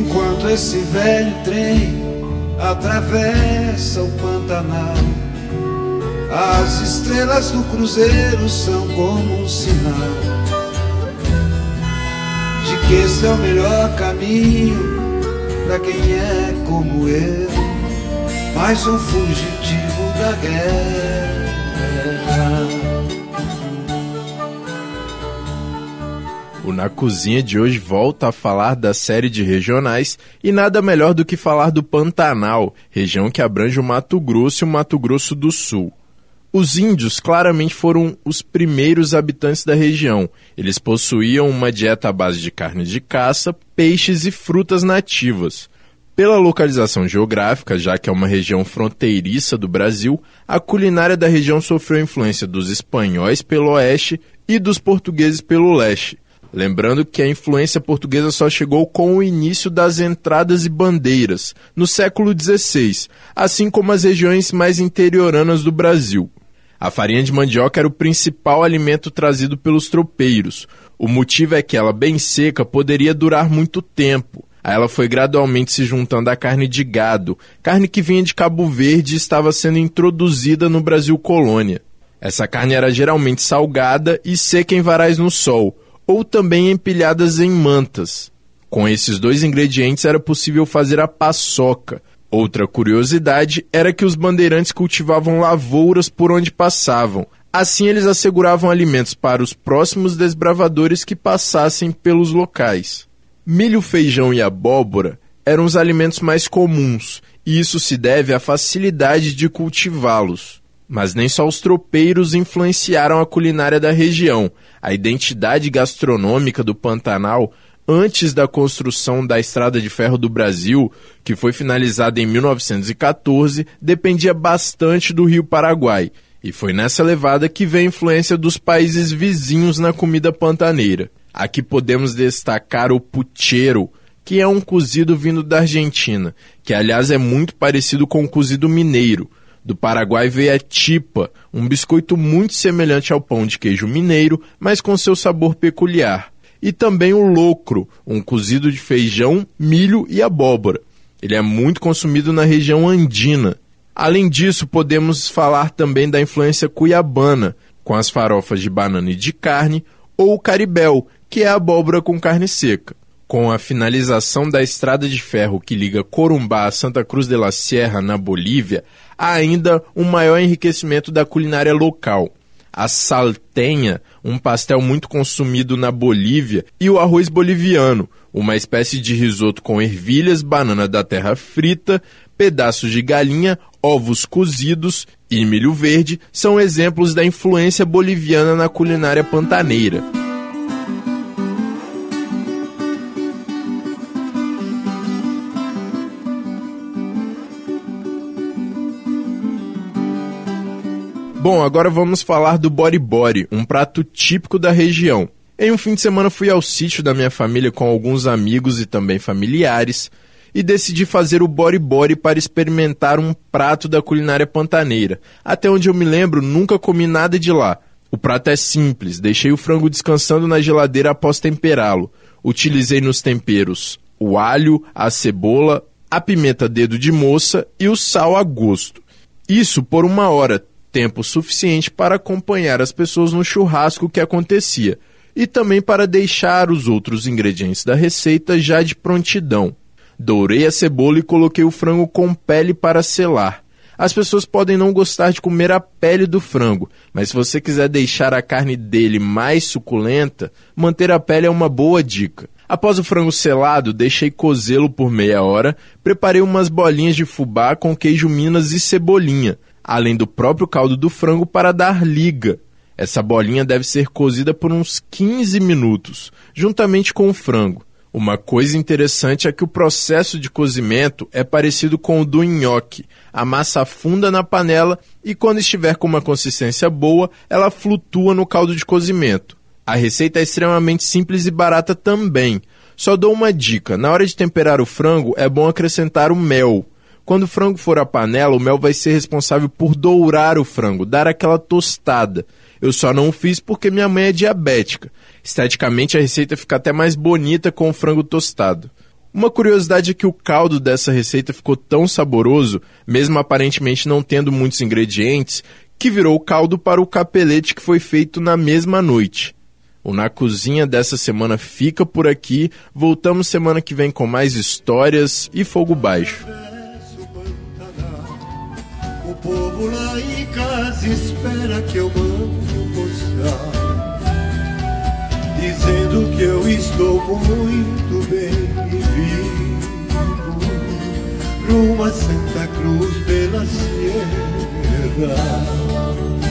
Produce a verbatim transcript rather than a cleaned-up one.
enquanto esse velho trem atravessa o Pantanal. As estrelas do cruzeiro são como um sinal de que esse é o melhor caminho pra quem é como eu, mais um fugitivo da guerra. O Na Cozinha de hoje volta a falar da série de regionais e nada melhor do que falar do Pantanal, região que abrange o Mato Grosso e o Mato Grosso do Sul. Os índios claramente foram os primeiros habitantes da região. Eles possuíam uma dieta à base de carne de caça, peixes e frutas nativas. Pela localização geográfica, já que é uma região fronteiriça do Brasil, a culinária da região sofreu influência dos espanhóis pelo oeste e dos portugueses pelo leste. Lembrando que a influência portuguesa só chegou com o início das entradas e bandeiras, no século dezesseis, assim como as regiões mais interioranas do Brasil. A farinha de mandioca era o principal alimento trazido pelos tropeiros. O motivo é que ela, bem seca, poderia durar muito tempo. Aí ela foi gradualmente se juntando à carne de gado, carne que vinha de Cabo Verde e estava sendo introduzida no Brasil colônia. Essa carne era geralmente salgada e seca em varais no sol, ou também empilhadas em mantas. Com esses dois ingredientes era possível fazer a paçoca. Outra curiosidade era que os bandeirantes cultivavam lavouras por onde passavam. Assim eles asseguravam alimentos para os próximos desbravadores que passassem pelos locais. Milho, feijão e abóbora eram os alimentos mais comuns, e isso se deve à facilidade de cultivá-los. Mas nem só os tropeiros influenciaram a culinária da região. A identidade gastronômica do Pantanal, antes da construção da Estrada de Ferro do Brasil, que foi finalizada em mil novecentos e catorze, dependia bastante do Rio Paraguai. E foi nessa levada que veio a influência dos países vizinhos na comida pantaneira. Aqui podemos destacar o puchero, que é um cozido vindo da Argentina, que aliás é muito parecido com o cozido mineiro. Do Paraguai veio a chipa, um biscoito muito semelhante ao pão de queijo mineiro, mas com seu sabor peculiar. E também o locro, um cozido de feijão, milho e abóbora. Ele é muito consumido na região andina. Além disso, podemos falar também da influência cuiabana, com as farofas de banana e de carne, ou o caribel, que é a abóbora com carne seca. Com a finalização da estrada de ferro que liga Corumbá a Santa Cruz de la Sierra, na Bolívia, há ainda um maior enriquecimento da culinária local. A saltenha, um pastel muito consumido na Bolívia, e o arroz boliviano, uma espécie de risoto com ervilhas, banana da terra frita, pedaços de galinha, ovos cozidos e milho verde, são exemplos da influência boliviana na culinária pantaneira. Bom, agora vamos falar do bori-bori, um prato típico da região. Em um fim de semana fui ao sítio da minha família com alguns amigos e também familiares e decidi fazer o bori-bori para experimentar um prato da culinária pantaneira. Até onde eu me lembro, nunca comi nada de lá. O prato é simples, deixei o frango descansando na geladeira após temperá-lo. Utilizei nos temperos o alho, a cebola, a pimenta dedo de moça e o sal a gosto. Isso por uma hora, tempo suficiente para acompanhar as pessoas no churrasco que acontecia e também para deixar os outros ingredientes da receita já de prontidão. Dourei a cebola e coloquei o frango com pele para selar. As pessoas podem não gostar de comer a pele do frango, mas se você quiser deixar a carne dele mais suculenta, manter a pele é uma boa dica. Após o frango selado, deixei cozê-lo por meia hora, preparei umas bolinhas de fubá com queijo Minas e cebolinha, além do próprio caldo do frango para dar liga. Essa bolinha deve ser cozida por uns quinze minutos, juntamente com o frango. Uma coisa interessante é que o processo de cozimento é parecido com o do nhoque. A massa afunda na panela e quando estiver com uma consistência boa, ela flutua no caldo de cozimento. A receita é extremamente simples e barata também. Só dou uma dica, na hora de temperar o frango é bom acrescentar o mel. Quando o frango for à panela, o mel vai ser responsável por dourar o frango, dar aquela tostada. Eu só não o fiz porque minha mãe é diabética. Esteticamente, a receita fica até mais bonita com o frango tostado. Uma curiosidade é que o caldo dessa receita ficou tão saboroso, mesmo aparentemente não tendo muitos ingredientes, que virou caldo para o capelete que foi feito na mesma noite. O Na Cozinha dessa semana fica por aqui. Voltamos semana que vem com mais histórias e fogo baixo. O povo lá em casa espera que eu mande postal, dizendo que eu estou muito bem e vivo rumo a Santa Cruz pela Sierra.